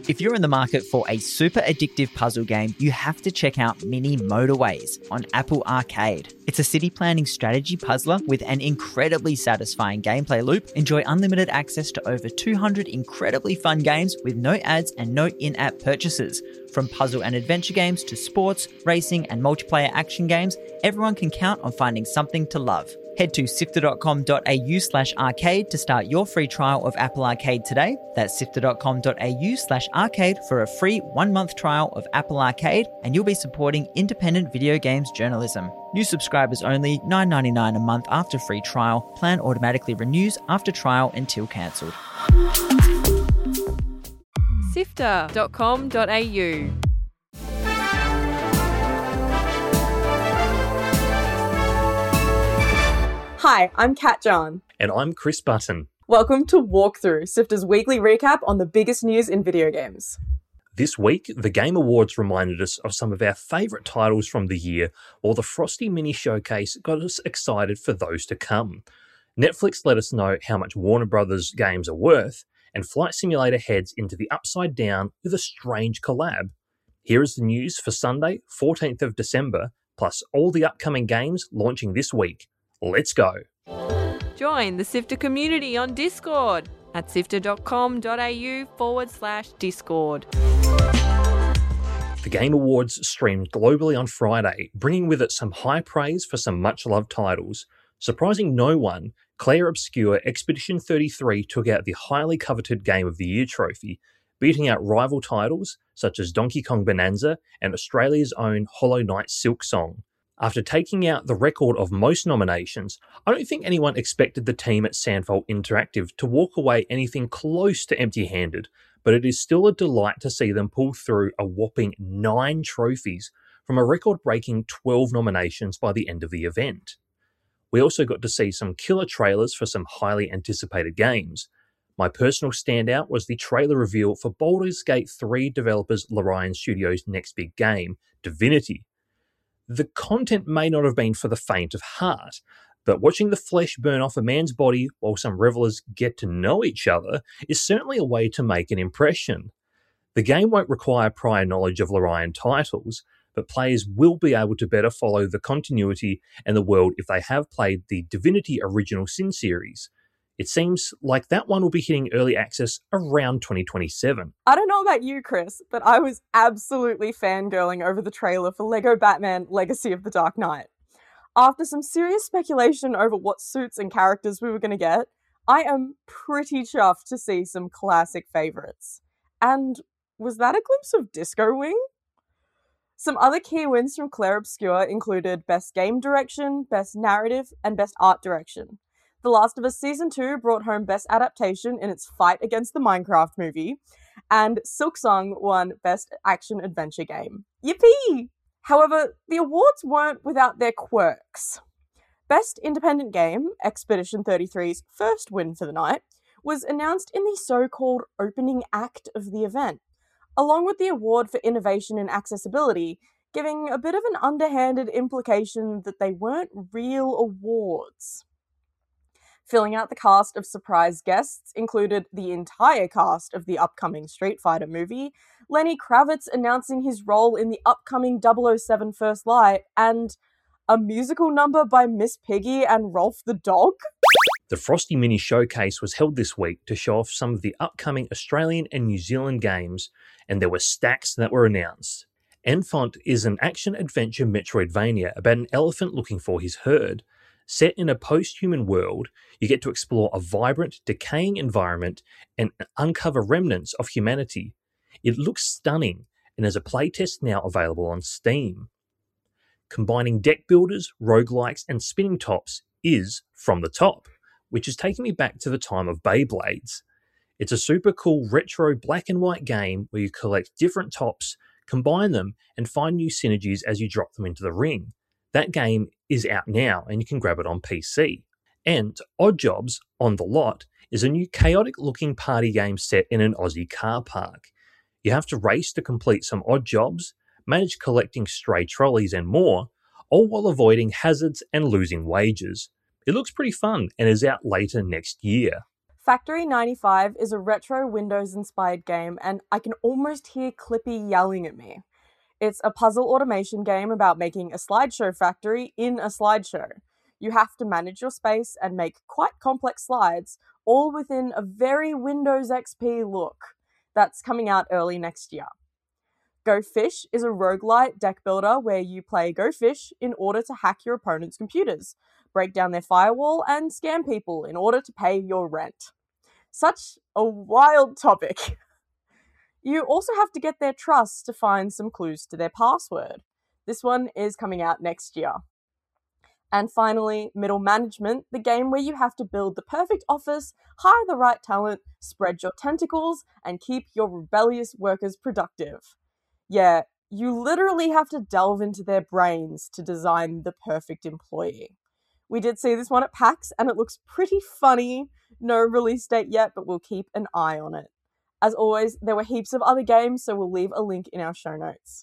If you're in the market for a super addictive puzzle game, you have to check out Mini Motorways on Apple Arcade. It's a city planning strategy puzzler with an incredibly satisfying gameplay loop. Enjoy unlimited access to over 200 incredibly fun games with no ads and no in-app purchases. From puzzle and adventure games to sports, racing and multiplayer action games, everyone can count on finding something to love. Head to sifter.com.au/arcade to start your free trial of Apple Arcade today. That's sifter.com.au/arcade for a free 1-month trial of Apple Arcade, and you'll be supporting independent video games journalism. New subscribers only, $9.99 a month after free trial. Plan automatically renews after trial until cancelled. Sifter.com.au. Hi, I'm Kat John. And I'm Chris Button. Welcome to Walkthrough, Sifter's weekly recap on the biggest news in video games. This week, the Game Awards reminded us of some of our favourite titles from the year, while the Frosty Mini Showcase got us excited for those to come. Netflix let us know how much Warner Brothers games are worth, and Flight Simulator heads into the Upside Down with a strange collab. Here is the news for Sunday, 14th of December, plus all the upcoming games launching this week. Let's go. Join the Sifter community on Discord at sifter.com.au/Discord. The Game Awards streamed globally on Friday, bringing with it some high praise for some much-loved titles. Surprising no one, Claire Obscure Expedition 33 took out the highly coveted Game of the Year trophy, beating out rival titles such as Donkey Kong Bonanza and Australia's own Hollow Knight Silksong. After taking out the record of most nominations, I don't think anyone expected the team at Sandfold Interactive to walk away anything close to empty-handed, but it is still a delight to see them pull through a whopping 9 trophies from a record-breaking 12 nominations by the end of the event. We also got to see some killer trailers for some highly anticipated games. My personal standout was the trailer reveal for Baldur's Gate 3 developers Larian Studios' next big game, Divinity. The content may not have been for the faint of heart, but watching the flesh burn off a man's body while some revelers get to know each other is certainly a way to make an impression. The game won't require prior knowledge of Larian titles, but players will be able to better follow the continuity and the world if they have played the Divinity Original Sin series. It seems like that one will be hitting early access around 2027. I don't know about you, Chris, but I was absolutely fangirling over the trailer for LEGO Batman Legacy of the Dark Knight. After some serious speculation over what suits and characters we were going to get, I am pretty chuffed to see some classic favourites. And was that a glimpse of Disco Wing? Some other key wins from Claire Obscure included Best Game Direction, Best Narrative, and Best Art Direction. The Last of Us Season 2 brought home Best Adaptation in its fight against the Minecraft movie, and Silksong won Best Action Adventure Game. Yippee! However, the awards weren't without their quirks. Best Independent Game, Expedition 33's first win for the night, was announced in the so-called opening act of the event, along with the award for Innovation and Accessibility, giving a bit of an underhanded implication that they weren't real awards. Filling out the cast of surprise guests included the entire cast of the upcoming Street Fighter movie, Lenny Kravitz announcing his role in the upcoming 007 First Light, and a musical number by Miss Piggy and Rolf the Dog. The Frosty Mini Showcase was held this week to show off some of the upcoming Australian and New Zealand games, and there were stacks that were announced. Enfant is an action-adventure Metroidvania about an elephant looking for his herd. Set in a post-human world, you get to explore a vibrant, decaying environment and uncover remnants of humanity. It looks stunning and has a playtest now available on Steam. Combining deck builders, roguelikes, and spinning tops is From the Top, which is taking me back to the time of Beyblades. It's a super cool retro black and white game where you collect different tops, combine them, and find new synergies as you drop them into the ring. That game is out now and you can grab it on PC. And Odd Jobs On The Lot is a new chaotic-looking party game set in an Aussie car park. You have to race to complete some odd jobs, manage collecting stray trolleys and more, all while avoiding hazards and losing wages. It looks pretty fun and is out later next year. Factory 95 is a retro Windows-inspired game, and I can almost hear Clippy yelling at me. It's a puzzle automation game about making a slideshow factory in a slideshow. You have to manage your space and make quite complex slides, all within a very Windows XP look. That's coming out early next year. Go Fish is a roguelite deck builder where you play Go Fish in order to hack your opponent's computers, break down their firewall, and scam people in order to pay your rent. Such a wild topic. You also have to get their trust to find some clues to their password. This one is coming out next year. And finally, Middle Management, the game where you have to build the perfect office, hire the right talent, spread your tentacles, and keep your rebellious workers productive. Yeah, you literally have to delve into their brains to design the perfect employee. We did see this one at PAX, and it looks pretty funny. No release date yet, but we'll keep an eye on it. As always, there were heaps of other games, so we'll leave a link in our show notes.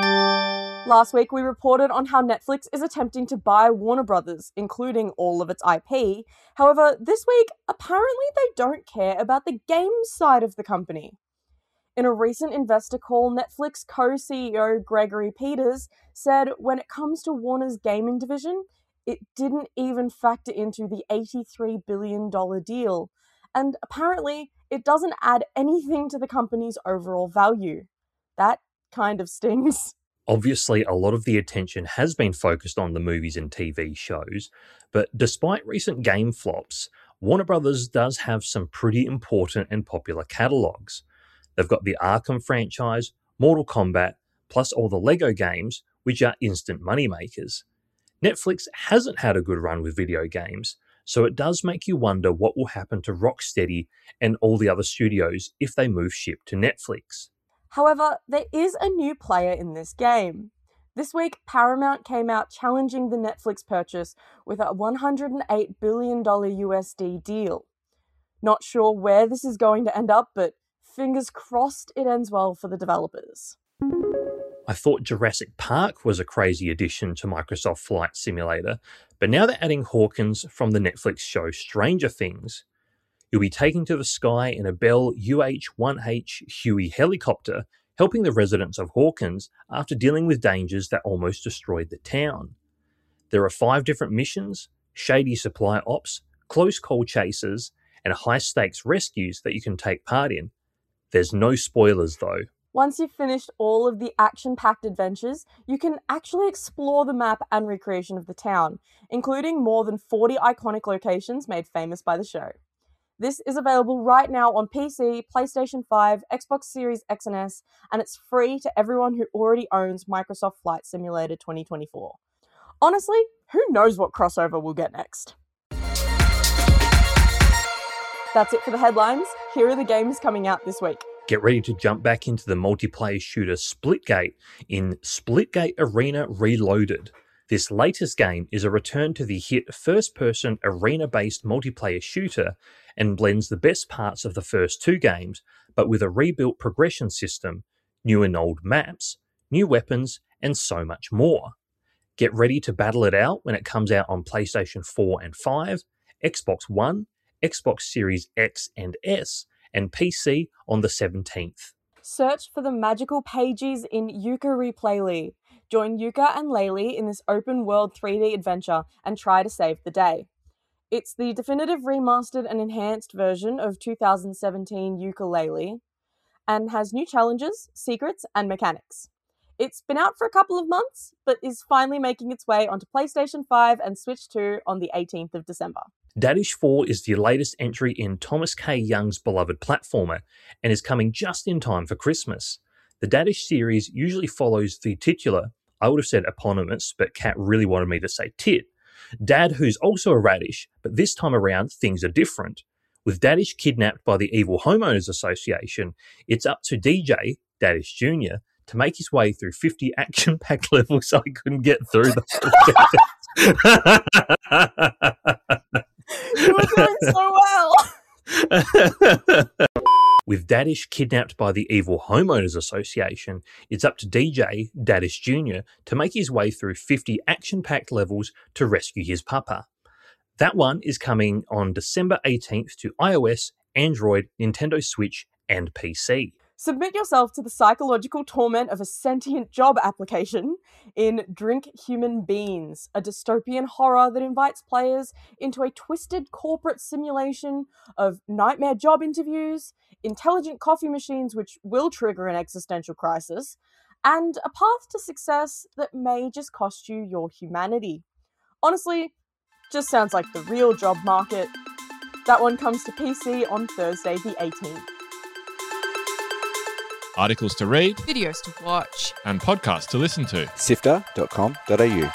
Last week, we reported on how Netflix is attempting to buy Warner Brothers, including all of its IP. However, this week, apparently they don't care about the games side of the company. In a recent investor call, Netflix co-CEO Gregory Peters said when it comes to Warner's gaming division, it didn't even factor into the $83 billion deal. And apparently, it doesn't add anything to the company's overall value. That kind of stings. Obviously, a lot of the attention has been focused on the movies and TV shows, but despite recent game flops, Warner Brothers does have some pretty important and popular catalogues. They've got the Arkham franchise, Mortal Kombat, plus all the Lego games, which are instant moneymakers. Netflix hasn't had a good run with video games, so it does make you wonder what will happen to Rocksteady and all the other studios if they move ship to Netflix. However, there is a new player in this game. This week, Paramount came out challenging the Netflix purchase with a $108 billion USD deal. Not sure where this is going to end up, but fingers crossed it ends well for the developers. I thought Jurassic Park was a crazy addition to Microsoft Flight Simulator, but now they're adding Hawkins from the Netflix show Stranger Things. You'll be taken to the sky in a Bell UH-1H Huey helicopter, helping the residents of Hawkins after dealing with dangers that almost destroyed the town. There are 5 different missions, shady supply ops, close call chases, and high-stakes rescues that you can take part in. There's no spoilers though. Once you've finished all of the action-packed adventures, you can actually explore the map and recreation of the town, including more than 40 iconic locations made famous by the show. This is available right now on PC, PlayStation 5, Xbox Series X and S, and it's free to everyone who already owns Microsoft Flight Simulator 2024. Honestly, who knows what crossover we'll get next? That's it for the headlines. Here are the games coming out this week. Get ready to jump back into the multiplayer shooter Splitgate in Splitgate Arena Reloaded. This latest game is a return to the hit first-person arena-based multiplayer shooter and blends the best parts of the first 2 games, but with a rebuilt progression system, new and old maps, new weapons, and so much more. Get ready to battle it out when it comes out on PlayStation 4 and 5, Xbox One, Xbox Series X and S, and PC on the 17th. Search for the magical pages in Yooka Replayly. Join Yooka and Laylee in this open-world 3D adventure and try to save the day. It's the definitive remastered and enhanced version of 2017 Yooka-Laylee and has new challenges, secrets, and mechanics. It's been out for a couple of months, but is finally making its way onto PlayStation 5 and Switch 2 on the 18th of December. Dadish 4 is the latest entry in Thomas K. Young's beloved platformer and is coming just in time for Christmas. The Dadish series usually follows the titular, I would have said eponymous, but Kat really wanted me to say tit, Dad who's also a radish, but this time around things are different. With Dadish kidnapped by the Evil Homeowners Association, it's up to DJ, Dadish Jr., to make his way through 50 action-packed levels I couldn't get through them. You were doing so well! With Dadish kidnapped by the Evil Homeowners Association, it's up to DJ, Dadish Jr., to make his way through 50 action-packed levels to rescue his papa. That one is coming on December 18th to iOS, Android, Nintendo Switch, and PC. Submit yourself to the psychological torment of a sentient job application in Drink Human Beans, a dystopian horror that invites players into a twisted corporate simulation of nightmare job interviews, intelligent coffee machines which will trigger an existential crisis, and a path to success that may just cost you your humanity. Honestly, just sounds like the real job market. That one comes to PC on Thursday the 18th. Articles to read, Videos to watch. and podcasts to listen to. Sifter.com.au.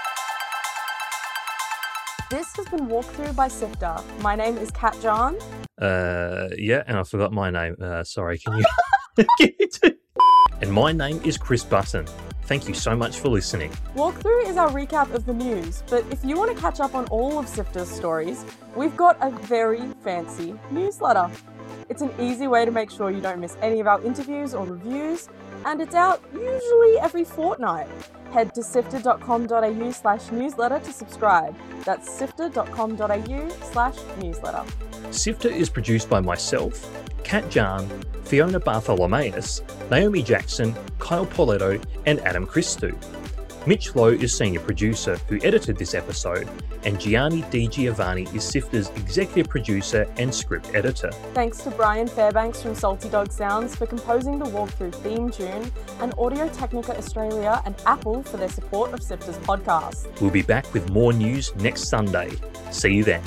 This has been Walkthrough by Sifter. My name is Kat John. Yeah, and I forgot my name. Sorry, can you... And my name is Chris Button. Thank you so much for listening. Walkthrough is our recap of the news, but if you want to catch up on all of Sifter's stories, we've got a very fancy newsletter. It's an easy way to make sure you don't miss any of our interviews or reviews, and it's out usually every fortnight. Head to sifter.com.au/newsletter to subscribe. That's sifter.com.au/newsletter. Sifter is produced by myself, Kat Jan, Fiona Bartholomaeus, Naomi Jackson, Kyle Pauletto, and Adam Christou. Mitch Lowe is senior producer who edited this episode, and Gianni Di Giovanni is Sifter's executive producer and script editor. Thanks to Brian Fairbanks from Salty Dog Sounds for composing the Walkthrough theme tune, and Audio Technica Australia and Apple for their support of Sifter's podcast. We'll be back with more news next Sunday. See you then.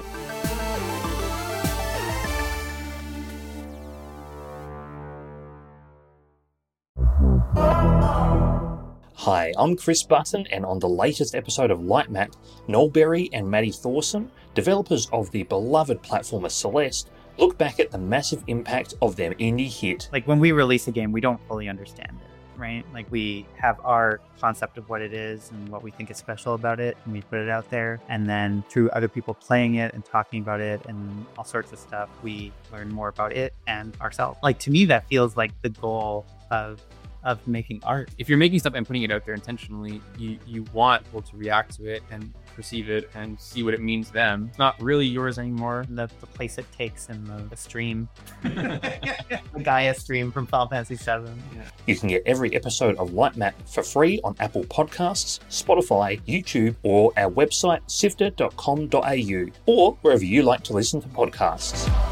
Hi, I'm Chris Button, and on the latest episode of Lightmap, Noel Berry and Maddie Thorson, developers of the beloved platformer Celeste, look back at the massive impact of their indie hit. Like when we release a game, we don't fully understand it, right? Like we have our concept of what it is and what we think is special about it, and we put it out there. And then through other people playing it and talking about it and all sorts of stuff, we learn more about it and ourselves. Like to me, that feels like the goal of making art. If you're making stuff and putting it out there intentionally, you want people to react to it and perceive it and see what it means to them. It's not really yours anymore. The place it takes in the stream. The Gaia stream from Final Fantasy VII. Yeah. You can get every episode of Lightmap for free on Apple Podcasts, Spotify, YouTube, or our website sifter.com.au, or wherever you like to listen to podcasts.